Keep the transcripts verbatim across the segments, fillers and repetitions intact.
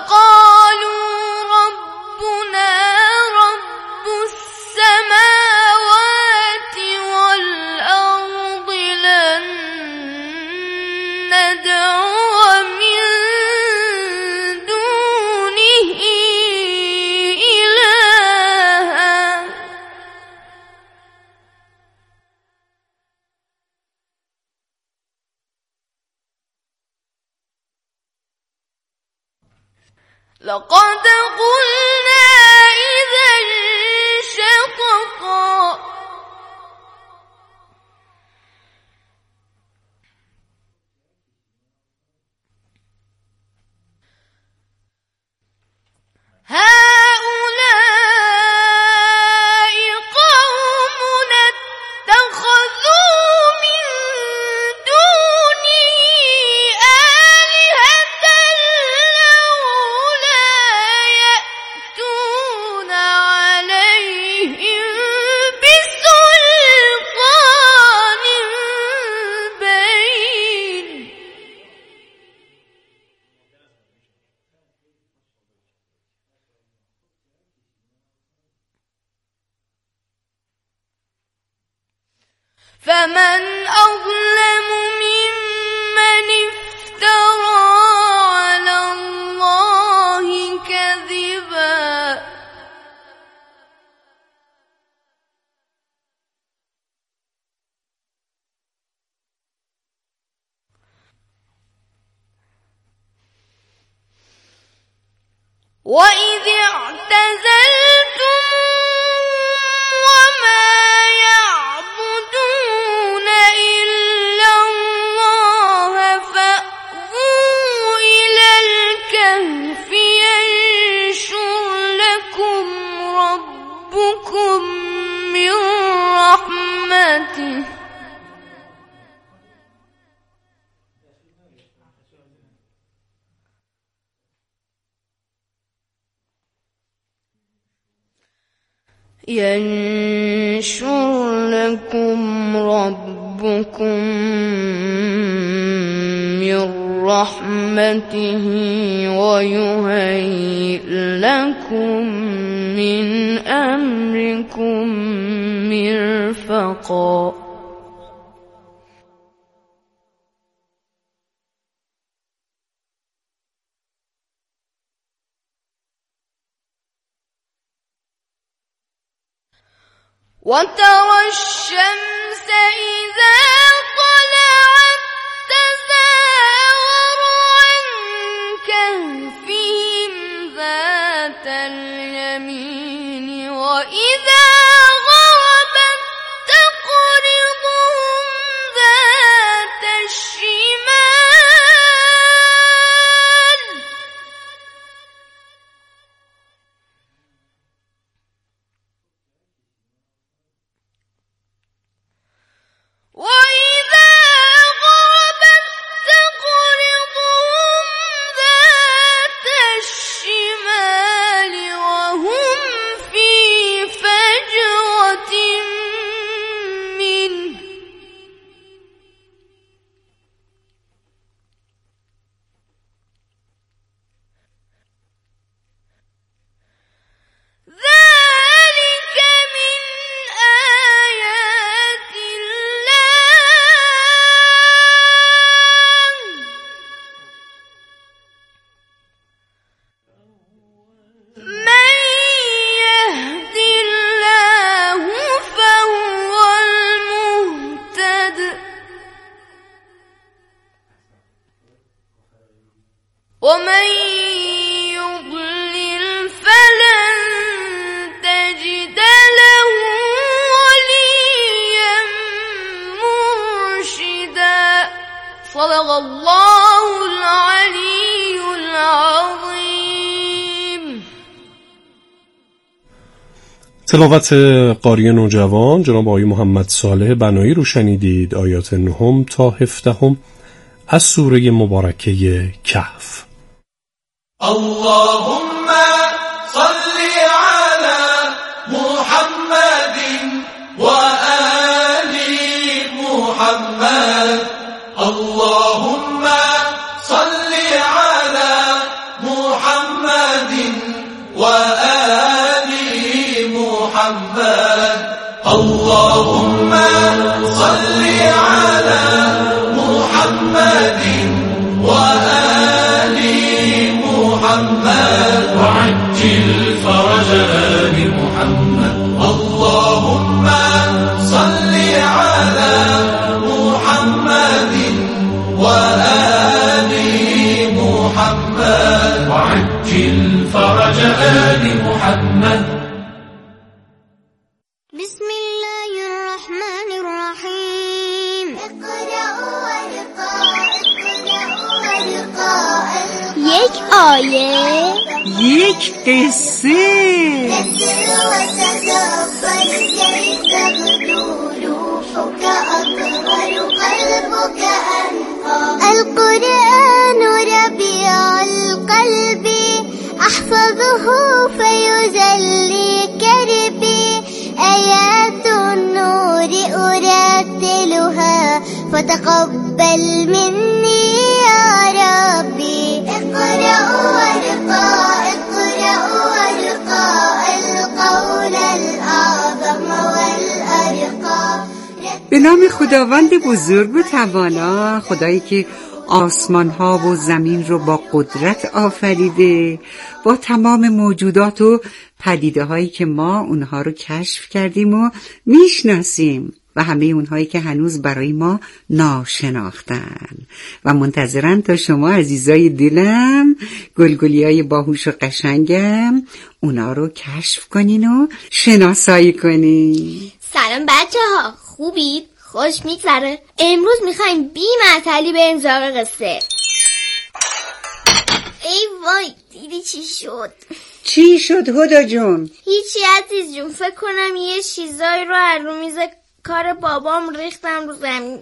وقالوا ربنا رب السماوات والأرض لن ندعو من دونه إلها لقد قلنا إذا شططا هؤلاء قومنا اتخذوا من دونه آلهة لولا يأتون عليهم بسلطان بين فمن أظلم ممن افترى على الله كذبا وإذ اعتزلتموهم وما يعبدون إلا الله فأووا إلى الكهف ينشر لكم ربكم من رحمته ينشر لكم ربكم من رحمته ويهيئ لكم من أمركم مرفقا وترى الشمس إذا طلعت تزاور عن كهفهم ذات اليمين وإذا غربت تقرضهم ذات الشمال وإذا غربت تقرضهم ذات الشمال وهم في فجوة منه ذلك من آيات الله من يهد الله فهو المهتد ومن يضلل فلن تجد له وليا مرشدا صدق الله العلي العظيم. تلاوت قاری نوجوان جناب آقای محمد صالح بنایی رو شنیدید. آیات نهم تا هفدهم از سوره مبارکه کهف. اللهم صل على محمد وآل محمد. اللهم صل على محمد وآل محمد اللهم صل على محمد وآل محمد وعجل فرج آل محمد اللهم صل على محمد وآل محمد وعجل فرج آل محمد. بسم الله الرحمن الرحيم. اقرأ ورقا اقرأ ورقا یک آیه یک قصه يسر وتدبر كيف تبدو روحك أطهر قلبك أنقى القرآن ربيع القلب أحفظه فيزلي كربي آيات النور أرتلها فتقبل مني يا ربي اقرأ ورقا اقرأ ورقا القول الأعظم والأرقى. به نام خداوند بزرگ و توانا، خدایی که آسمان ها و زمین رو با قدرت آفریده، با تمام موجودات و پدیده هایی که ما اونها رو کشف کردیم و میشناسیم و همه اونهایی که هنوز برای ما ناشناختن و منتظرن تا شما عزیزای دلم، گلگلی های باهوش و قشنگم، اونا رو کشف کنین و شناسایی کنین. سلام بچه ها، خوبید؟ خوش میگذره؟ امروز میخوایم بی معطلی بریم سراغ قصه. ای وای، دیدی چی شد؟ چی شد هدا جون؟ هیچی عزیز جون، فکر کنم یه چیزایی رو از رو میز کار بابام ریختم رو زمین.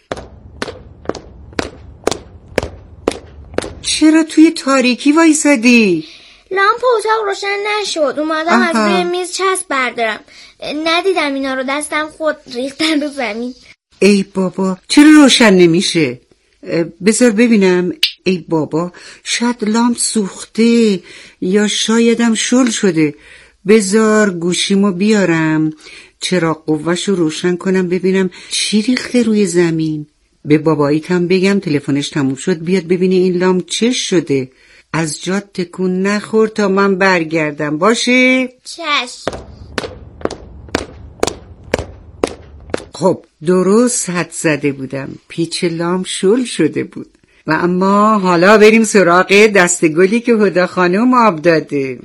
چرا توی تاریکی وایسادی؟ لامپ اتاق روشن نشد، اومدم از روی میز چسب بردارم، ندیدم اینا رو، دستم خود ریختن رو زمین. ای بابا، چرا روشن نمیشه؟ بذار ببینم. ای بابا، شاید لامپ سوخته یا شایدم شل شده. بذار گوشیمو بیارم، چراغ قوه‌شو روشن کنم ببینم چی ریخته روی زمین. به باباییتم بگم تلفنش تموم شد بیاد ببینه این لامپ چه شده. از جات تکون نخور تا من برگردم، باشه؟ چشم. خب درست حد زده بودم، پیچ لامپ شل شده بود. و اما حالا بریم سراغ دستگلی که هدا خانم آب داده.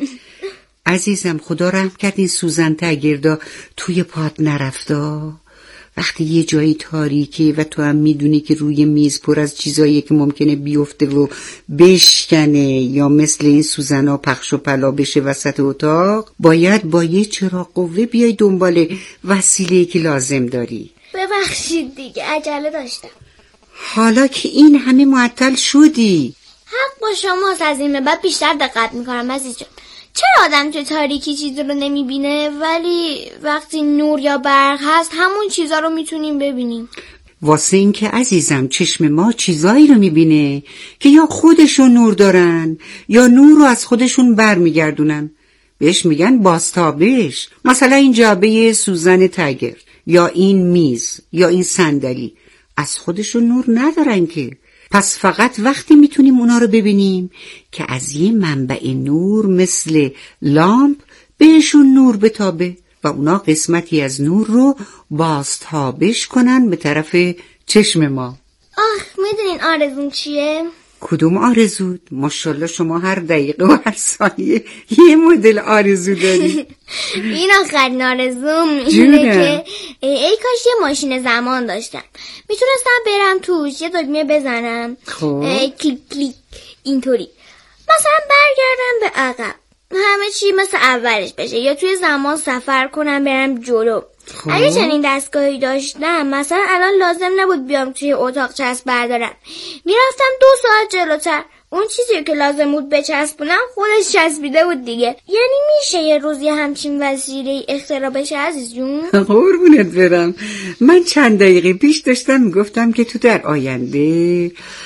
عزیزم، خدا رحم کرد این سوزن تگردا توی پات نرفتا. وقتی یه جایی تاریکه و تو هم میدونی که روی میز پر از چیزاییه که ممکنه بیفته و بشکنه یا مثل این سوزنا پخش و پلا بشه وسط اتاق، باید با یه چراغ قوه بیای دنبال وسیله‌ای که لازم داری. ببخشید دیگه، عجله داشتم. حالا که این همه معطل شدی، حق با شماست، از این به بعد بیشتر دقت میکنم عزیز جان. چرا آدم تو تاریکی چیزی رو نمیبینه ولی وقتی نور یا برق هست همون چیزا رو میتونیم ببینیم؟ واسه این که عزیزم چشم ما چیزایی رو میبینه که یا خودشون نور دارن یا نور رو از خودشون بر میگردونن. بهش میگن بازتابش. مثلا این جعبه سوزن تگر یا این میز یا این صندلی از خودشون نور ندارن که. پس فقط وقتی میتونیم اونا رو ببینیم که از یه منبع نور مثل لامپ بهشون نور بتابه و اونا قسمتی از نور رو بازتابش کنن به طرف چشم ما. آخ، میدونین آرزون چیه؟ کدوم آرزود؟ ماشاءالله شما هر دقیقه و هر ثانیه یه مدل آرزو داری. این آخرین آرزوم اینه که ای کاش یه ماشین زمان داشتم، میتونستم برم توش یه دکمه بزنم کلیک کلیک اینطوری مثلا برگردم به عقب، همه چی مثل اولش بشه، یا توی زمان سفر کنم برم جلو. خوب. اگه چنین دستگاهی داشتم مثلا الان لازم نبود بیام توی اتاق چسب بردارم، میرفتم دو ساعت جلوتر، اون چیزی که لازم بود بچسبونم خودش چسبیده بود دیگه. یعنی میشه یه روز یه همچین وسیله اختراع بشه عزیز جون؟ قربونت برم. من چند دقیقه پیش داشتم میگفتم که تو در آینده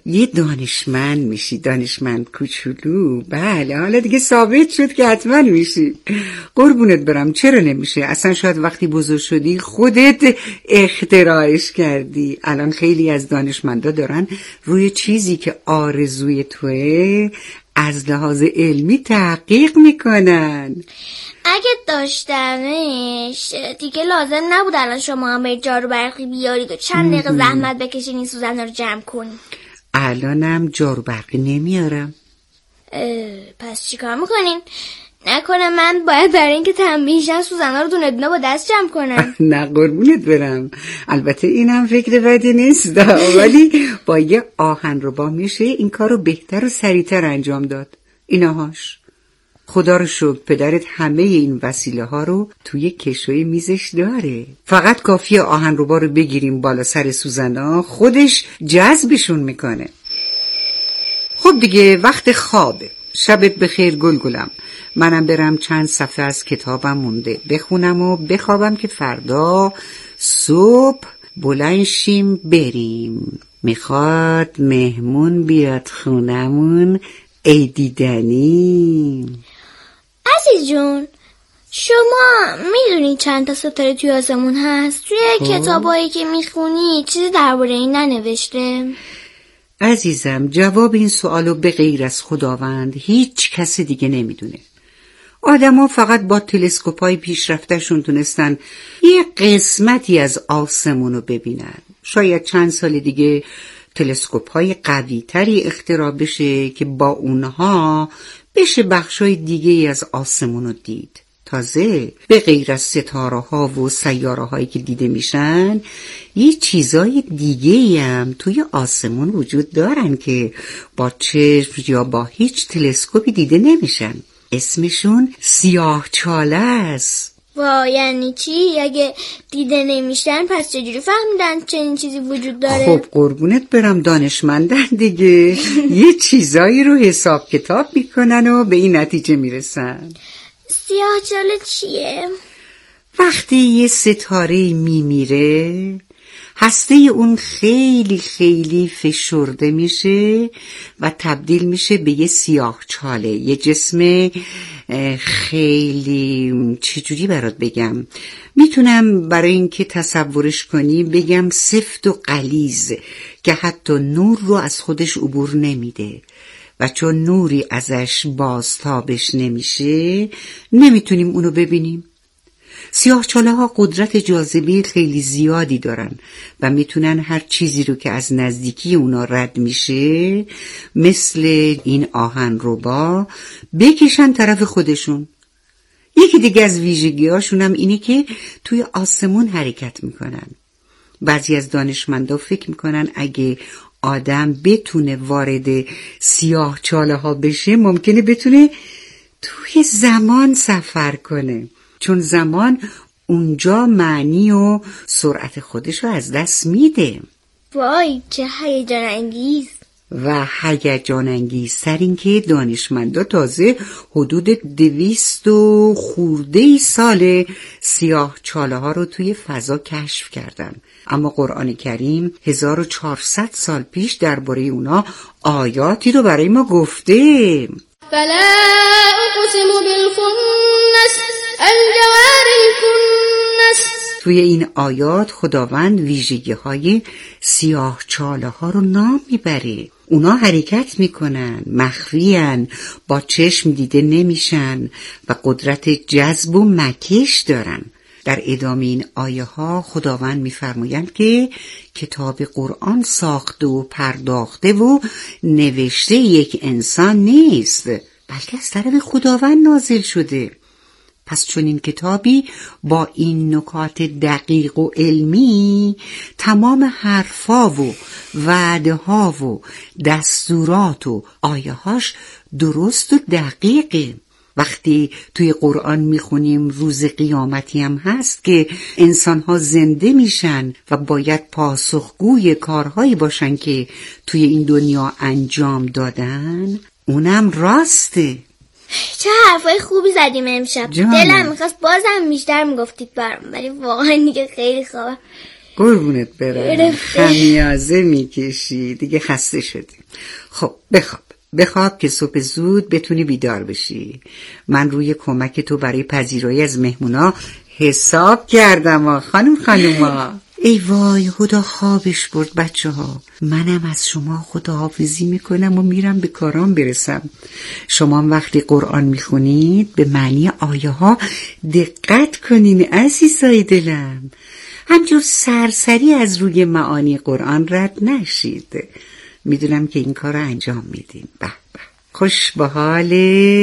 یه دانشمند میشی، دانشمند کوچولو. بله حالا دیگه ثابت شد که حتما میشی. قربونت برم، چرا نمیشه؟ اصلا شاید وقتی بزرگ شدی خودت اختراعش کردی. الان خیلی از دانشمندا دارن روی چیزی که آرزوی توه از لحاظ علمی تحقیق میکنن. اگه داشتمش دیگه لازم نبود الان شما هم به جارو برقی بیارید و چند دقیقه زحمت بکشین این سوزن رو جمع کنید. الانم جارو برقی نمیارم. پس چیکار میکنین؟ نکنه من باید برای اینکه تنبیهشم سوزن‌ها رو دونه دونه با دست جمع کنم؟ نه قربونت برم، البته اینم فکر بدی نیست، ولی با یه آهنربا میشه این کار رو بهتر و سریعتر انجام داد. اینهاش خدا رو شکر پدرت همه این وسیله ها رو توی کشوی میزش داره. فقط کافیه آهنربا رو بگیریم بالا سر سوزنا، خودش جذبشون میکنه. خب دیگه وقت خوابه. شبت بخیر گلگلم. منم برم چند صفحه از کتابم مونده بخونم و بخوابم که فردا صبح بلند شیم بریم. میخواد مهمون بیاد خونمون. ای دیدنی. عزیز جون، شما میدونی چند تا ستاره توی آسمون هست؟ توی کتابایی که میخونی چیزی درباره این ننوشته؟ عزیزم جواب این سوالو به غیر از خداوند هیچ کسی دیگه نمیدونه. آدما فقط با تلسکوپای پیشرفته‌شون تونستن یه قسمتی از آسمون رو ببینن. شاید چند سال دیگه تلسکوپ‌های قوی‌تری اختراع بشه که با اونها بشه بخشای دیگه از آسمون رو دید. تازه به غیر از ستاره ها و سیاره هایی که دیده میشن یه چیزای دیگه هم توی آسمون وجود دارن که با چشم یا با هیچ تلسکوپی دیده نمیشن. اسمشون سیاهچاله است. وا یعنی چی؟ اگه دیده نمیشن پس چجوری فهمیدن چنین چیزی وجود داره؟ خب قربونت برم دانشمندن دیگه. یه چیزایی رو حساب کتاب میکنن و به این نتیجه میرسن. سیاهچاله چیه؟ وقتی یه ستاره میمیره هسته اون خیلی خیلی فشرده میشه و تبدیل میشه به یه سیاهچاله، یه جسم خیلی چجوری برات بگم، میتونم برای اینکه تصورش کنی بگم سفت و غلیظ که حتی نور رو از خودش عبور نمیده و چون نوری ازش بازتابش نمیشه نمیتونیم اونو ببینیم. سیاهچاله ها قدرت جاذبه خیلی زیادی دارن و میتونن هر چیزی رو که از نزدیکی اونا رد میشه مثل این آهنربا بکشن طرف خودشون. یکی دیگه از ویژگی‌هاشون هم اینه که توی آسمون حرکت میکنن. بعضی از دانشمندا فکر میکنن اگه آدم بتونه وارد سیاهچاله ها بشه ممکنه بتونه توی زمان سفر کنه، چون زمان اونجا معنی و سرعت خودش رو از دست میده. وای چه هیجان انگیز. و هیجان انگیزتر این که دانشمندا تازه حدود دویست و خورده ای سال سیاهچاله ها رو توی فضا کشف کردن، اما قرآن کریم هزار و چهارصد سال پیش درباره اونا آیاتی رو برای ما گفته. فلا اقسم بالخنس الجوار الكنس. توی این آیات خداوند ویژگی های سیاهچاله ها رو نام میبره. اونا حرکت میکنن، مخفیان، با چشم دیده نمیشن و قدرت جذب و مکش دارن. در ادامه این آیه ها خداوند میفرمایند که کتاب قرآن ساخته و پرداخته و نوشته یک انسان نیست، بلکه از طرف خداوند نازل شده. پس چون این کتابی با این نکات دقیق و علمی تمام حرفا و وعده ها و دستورات و آیه هاش درست و دقیقه. وقتی توی قرآن میخونیم روز قیامتی هم هست که انسانها زنده میشن و باید پاسخگوی کارهایی باشن که توی این دنیا انجام دادن، اونم راسته. چه حرفای خوبی زدیم امشب. دلم میخواست بازم بیشتر میگفتید برام، ولی واقعا دیگه خیلی خوبه. قربونت برم، خمیازه میکشی دیگه، خسته شدی. خب بخواب بخواب که صبح زود بتونی بیدار بشی. من روی کمک تو برای پذیرایی از مهمونا حساب کردم ها خانم خانوما. ای وای خدا خوابش برد بچه ها. منم از شما خداحافظی میکنم و میرم به کارام برسم. شما وقتی قرآن میخونید به معنی آیه ها دقت کنین عزیزای دلم، همجور سرسری از روی معانی قرآن رد نشید. میدونم که این کار رو انجام میدین. به به، خوش به حال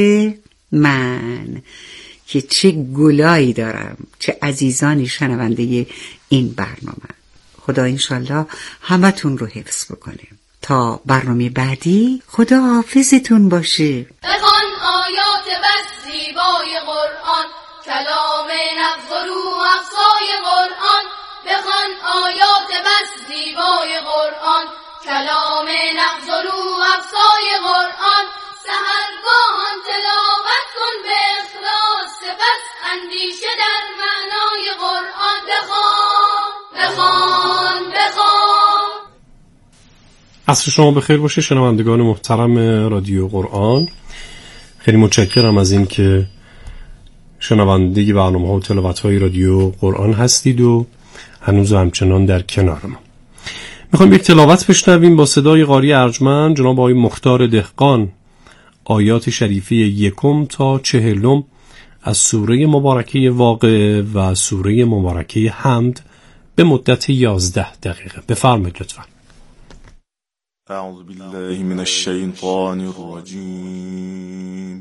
من که چه گلایی دارم، چه عزیزانی شنونده این برنامه. خدا انشالله همتون رو حفظ بکنه. تا برنامه بعدی خدا حافظتون باشه. بخوان آیات بس زیبای قرآن، کلام نفس و روح افزای قرآن. بخوان آیات بس زیبای قرآن، کلام نفس و روح افزای قرآن. سحرگاهان تلاوت کن به اخلاص، سپس اندیشه در معنای قرآن. بخوان بخوان بخوان. عصر شما بخیر باشه شنوندگان محترم رادیو قرآن. خیلی متشکرم از این که شنونده برنامه ها و تلاوت های رادیو قرآن هستید و هنوز همچنان در کنار ما. میخوایم یک تلاوت بشنویم با صدای قاری ارجمند جناب آقای مختار دهقان، آیات شریفه یکم تا چهلم از سوره مبارکه واقعه و سوره مبارکه حمد به مدت یازده دقیقه. بفرمایید لطفا. اعوذ بالله من الشیطان الرجیم.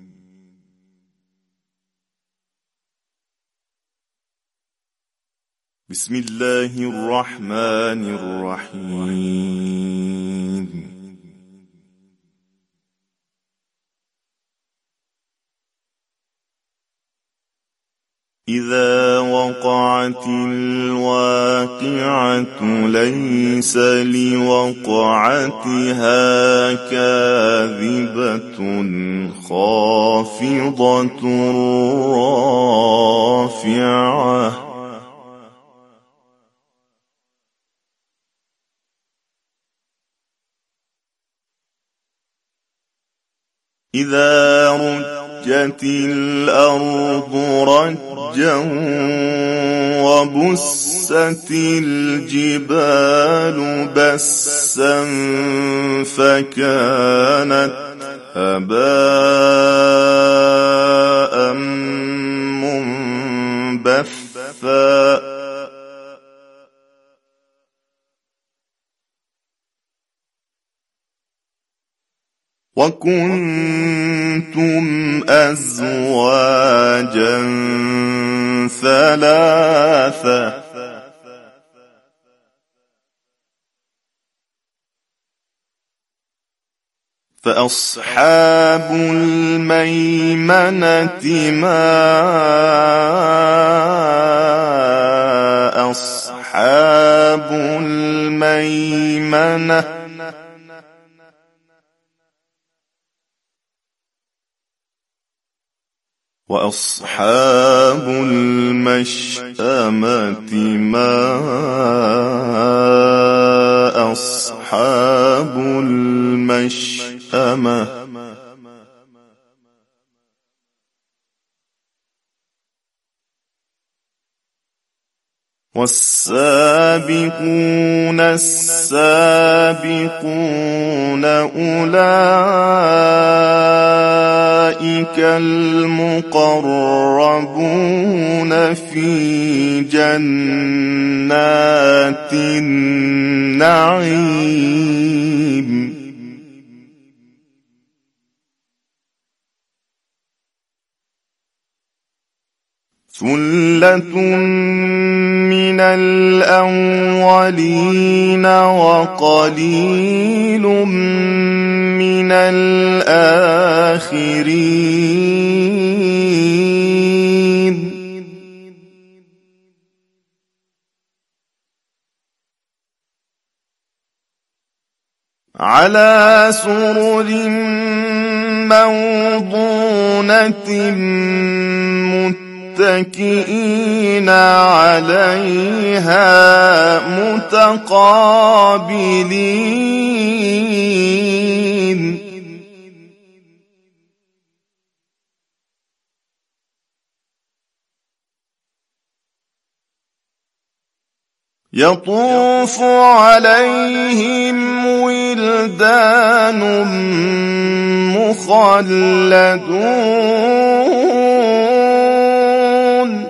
بسم الله الرحمن الرحیم. إذا وقعت الواقعة ليس لوقعتها كاذبة خافضة رافعة إذا رجت الأرض رجا وبست الجبال بسا فكانت هباء منبثا وكنتم أزواجا ثلاثة فأصحاب الميمنة ما أصحاب الميمنة وأصحاب المشأمة ما أصحاب المشأمة والسابقون السابقون أولئك المقربون في جنات النعيم ثلة من الأولين وقليل من الآخرين على سرر موضونة متكئين عليها متقابلين يطوف عليهم ولدان مخلدون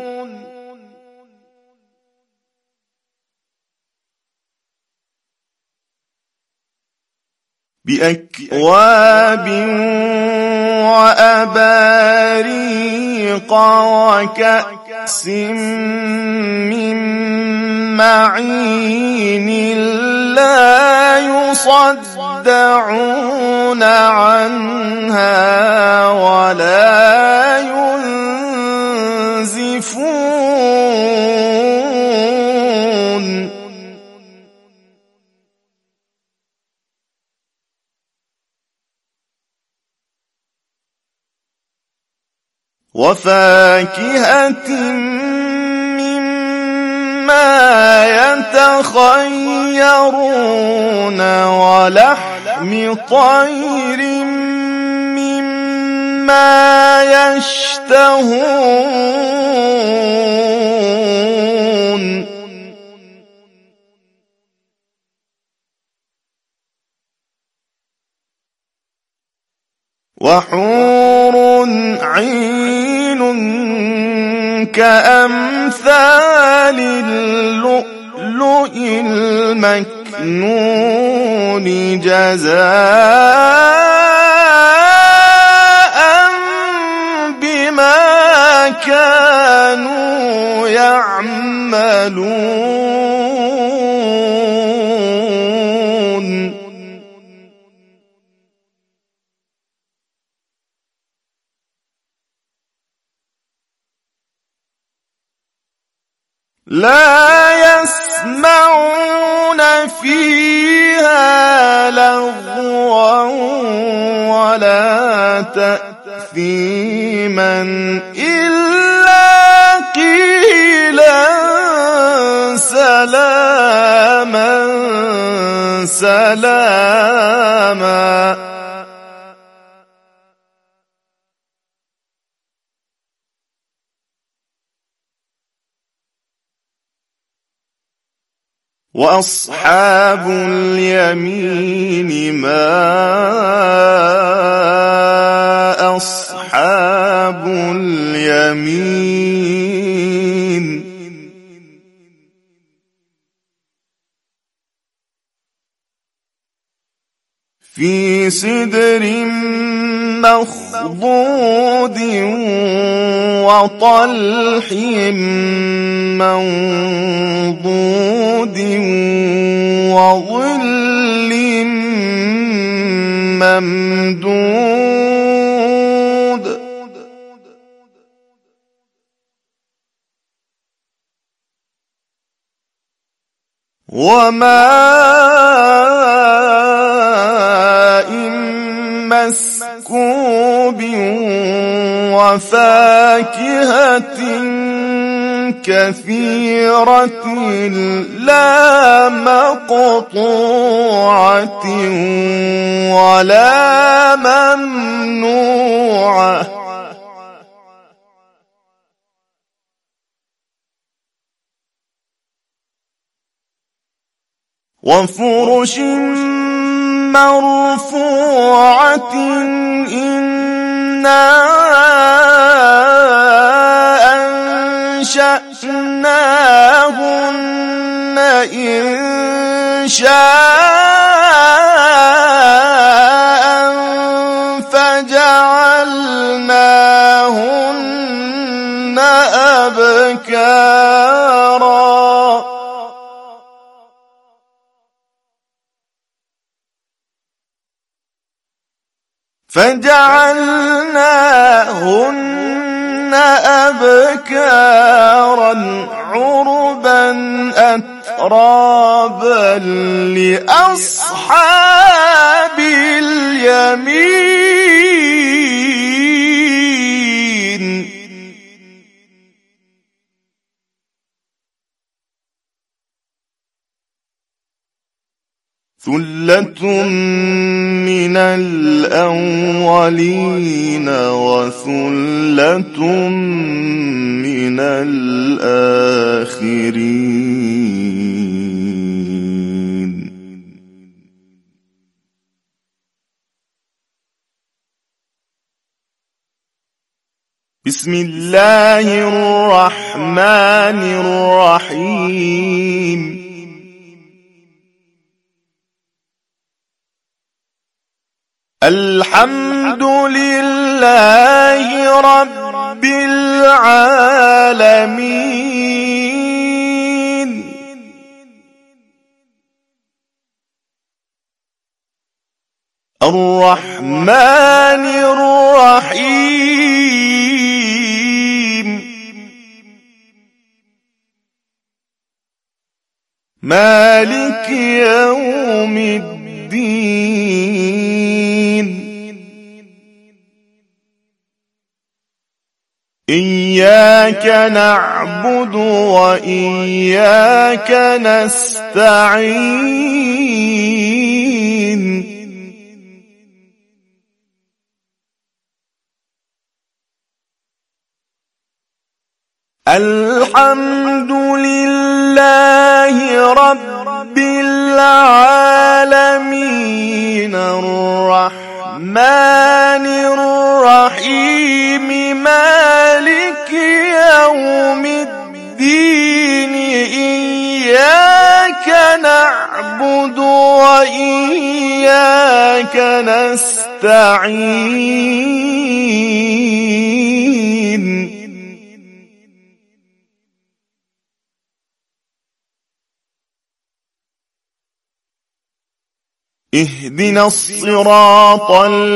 بأكواب وأباريق وكأس من معين لا يصدعون عنها ولا ينزفون وفاكهة ما يتخيرون ولحم طير مما يشتهون وحور عين كأمثال اللؤلؤ المكنون جزاء بما كانوا يعملون لا يسمعون فيها لغوا ولا تأثيما إلا قيلا سلاما سلاما وأصحاب اليمين ما أصحاب اليمين في سدر مخضود وطلح منضود وظل ممدود وماء مسكوب وفاكهة كثيرة لا مقطوعة ولا ممنوعة وفرش مرفوعة إنا أنشأناهن إنشاء فجعلناهن أبكارا فجعلناهن أبكارا عربا أترابا لأصحاب اليمين ثلة من الأولين وثلة من الآخرين. بسم الله الرحمن الرحيم. الحمد لله رب العالمين. الرحمن الرحيم. مالك يوم الدين. إياك نعبد وإياك نستعين. الحمد لله رب العالمين. الرحمن الرحيم. مالك يوم الدين. إياك نعبد وإياك نستعين. اهدنا الصراط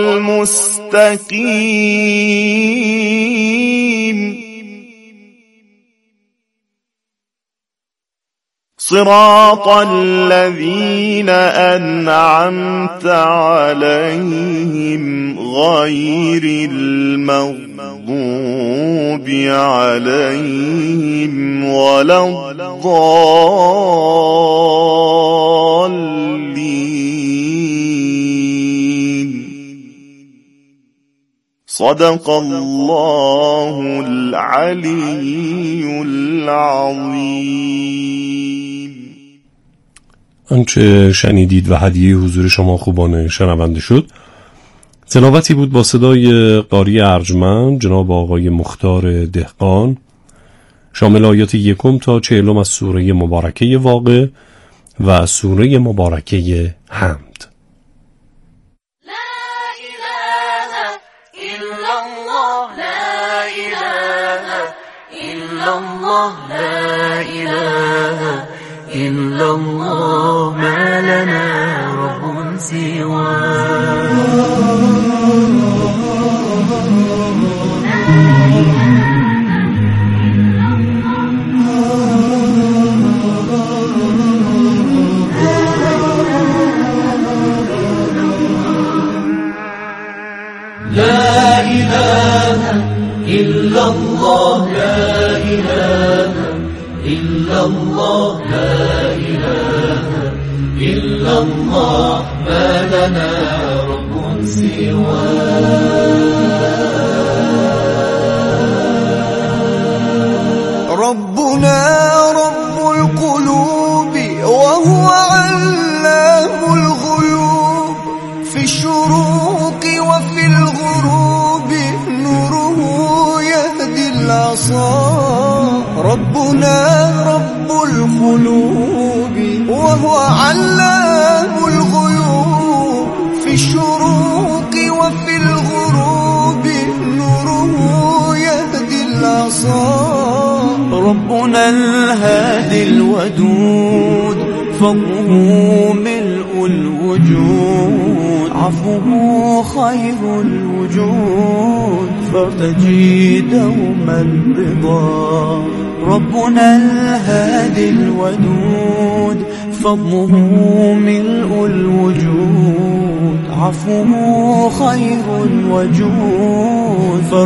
المستقيم. صراط الذين أنعمت عليهم غير المغضوب عليهم ولا الضالين. صدق الله العلی العظیم. آنچه شنیدید و هدیه حضور شما خوبان شنونده شد تلاوتی بود با صدای قاری ارجمند جناب آقای مختار دهقان، شامل آیات یکم تا چهلم از سوره مبارکه واقع و سوره مبارکه حمد. الله لا إله إلا الله ما لنا رب سواه. لا إله إلا الله لا إله إلا الله لا إله إلا الله ما لنا رب سواه. ربنا رب القلوب وهو علام الغيوب، في الشروق وفي الغروب نوره يهدي العصا. ربنا رب القلوب وهو علام الغيوب، في الشروق وفي الغروب نوره يهدي العصا. ربنا الهادي الودود، فضله ملء الوجود، عفوه خير الوجود، فارتجي دوما رضا. ربنا الهادي الودود، فضله ملء الوجود، عفوه خير الوجود.